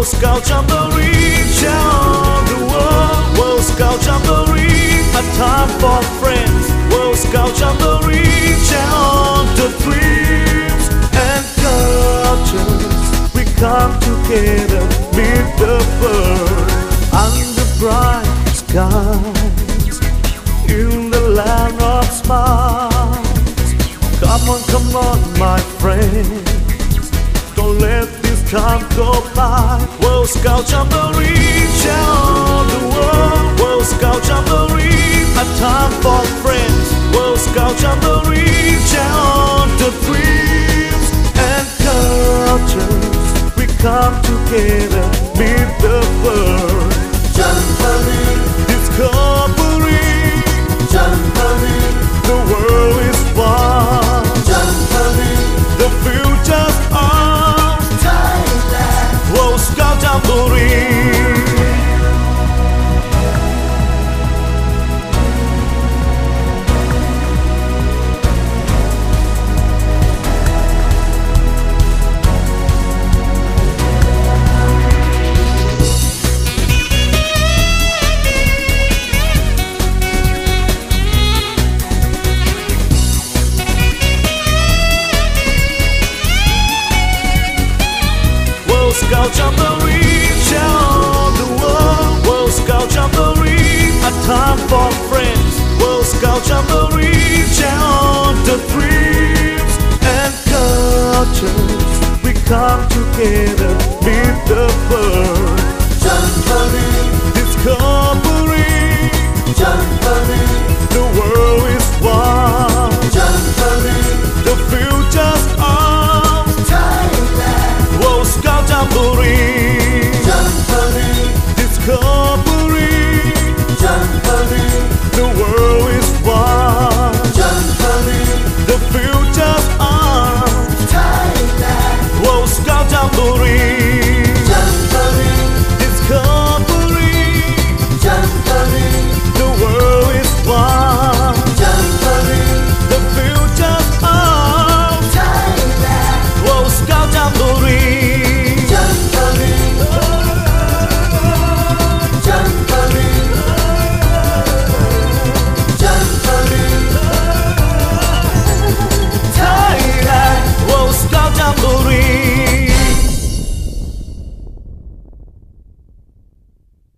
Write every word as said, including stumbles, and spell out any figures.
World Scout Jamboree, share the world. World Scout Jamboree, a time for friends. World Scout Jamboree, share the dreams and cultures. We come together, meet the bird under bright skies in the land of smiles. Come on, come on, my friend, don't let this time go by. World Scout Jamboree, share the world. World Scout Jamboree, a time for friends. World Scout Jamboree, share the dreams and cultures. We come together, meet the world. Jamboree, Discovery, Jamboree, the world is one. Jamboree, The future's ours. Thailand. World Scout Jamboree. World Scout Jamboree, share the world. World Scout Jamboree, a time for friends. World Scout Jamboree, share the dreams and cultures. We come together, meet the bird